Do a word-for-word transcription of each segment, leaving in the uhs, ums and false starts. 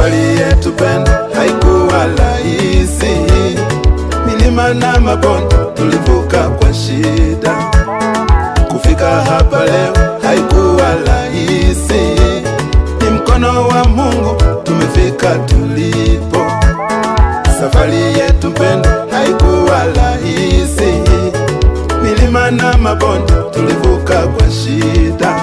Safari yetu pendo haikuwa rahisi, milima na mabonde tulivuka kwa shida. Kufika hapa leo haikuwa rahisi, ni mkono wa Mungu tumefika tulipo. Safari yetu pendo haikuwa rahisi, milima na mabonde tulivuka kwa shida.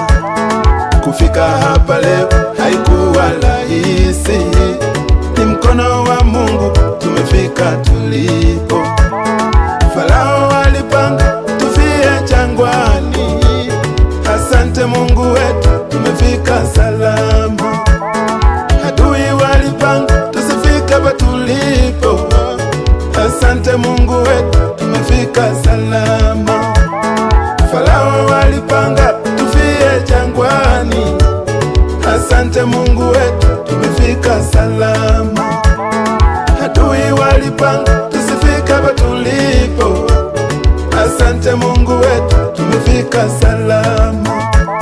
Kufika hapa leo haikuwa rahisi, ni mkono wa Mungu tumefika tulipo. Farao walipanga tufie jangwani, asante Mungu wetu tumefika salama. Adui walipanga tusifike hapa tulipo, asante Mungu wetu tumefika salama. Farao walipanga tufie jangwani, asante Mungu wetu tumefika salama. Adui walipanga tusifike hapa tulipo, asante Mungu wetu tumefika salama.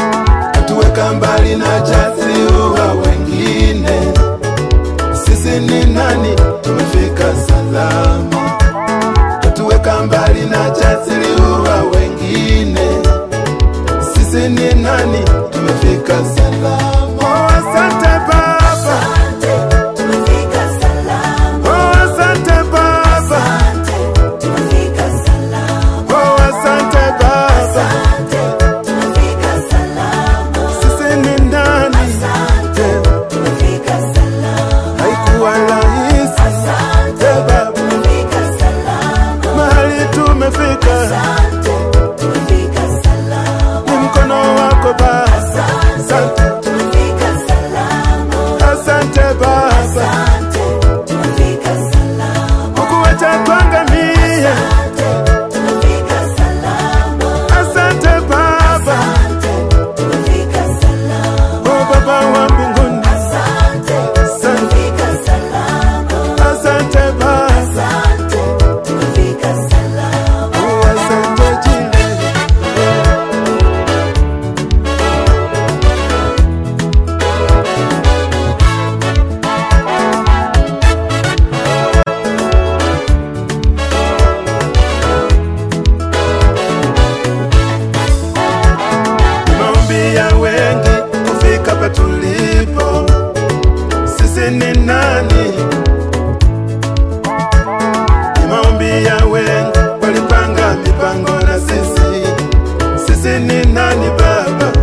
Atuweka mbali na jaziliwa wengine, sisi ni nani tumefika salama. Atuweka mbali na jaziliwa wengine, sisi ni nani tumefika salama. Oh, asante Baba, asante tumefika salama. Oh, asante Baba, asante tumefika salama. Oh, asante Baba, asante tumefika salama. Sisi ni nani, asante tumefika salama. Haikuwa rahisi, asante Baba tumefika salama. Mahali tumefika, asante tumefika salama. Ni mkono wako Baba, asante tumefika salama. Asante Baba, asante tumefika salama. Hukuacha tuangamie, asante tumefika salama. Asante Baba, asante tumefika salama. Oh Baba wa mbinguni, asante tumefika salama. Asante Baba, asante tumefika salama. Oh asante jile. Maombi ya wengi kufika hapa tulipo, sisi ni nani? Ni maombi ya wengi walipanga mipango na sisi, sisi ni nani Baba?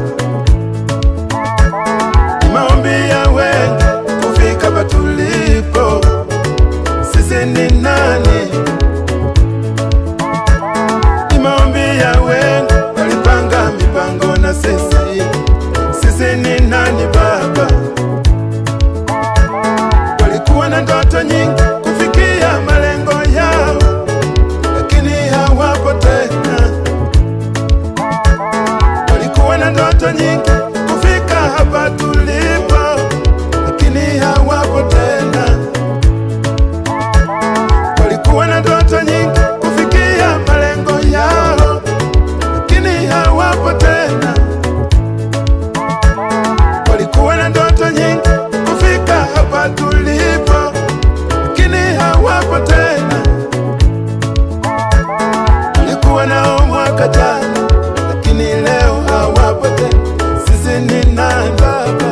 Ni maombi ya wengi kufika hapa tulipo, sisi ni nani? Ni maombi ya wengi walipanga mipango na sisi, sisi ni nani Baba? Walikuwa na ndoto nyingi kufikia malengo yao, lakini hawapo tena. Walikuwa na ndoto nyingi kufika hapa tulipo, lakini hawapo tena. Walikuwa na ndoto nyingi kufikia malengo yao, lakini hawapo tena. Walikuwa na ndoto nyingi kufika hapa tulipo, lakini hawapo tena. Tulikuwa nao mwaka jana, lakini leo hawapo tena. Sisi ni nani Baba?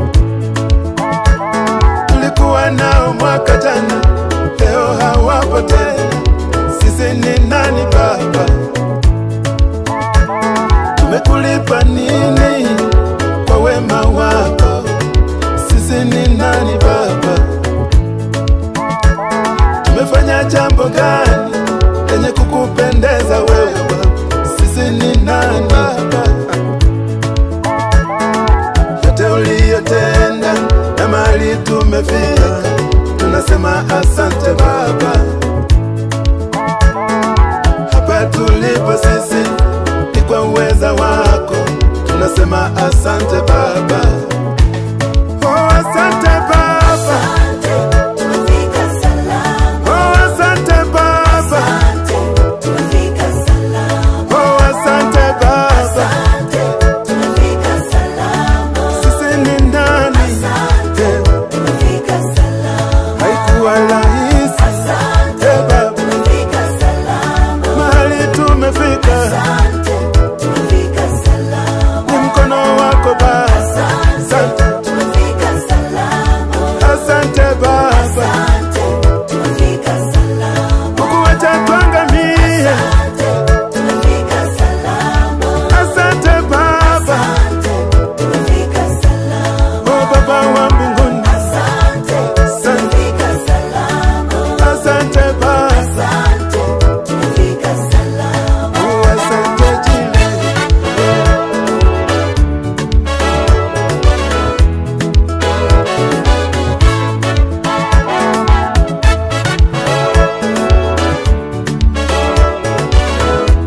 Tulikuwa nao mwaka jana, leo hawapo tena. Sisi ni nani Baba? Tumekulipa nini kwa wema wako? Sisi ni nani Baba? Tumefanya jambo gani lenye kukupendeza wewe Baba? Sisi ni nani Baba? Yote uliyotenda na mahali tumefika, tunasema asante Baba. Hapa tulipo sisi ni kwa uweza wako, tunasema asante Baba.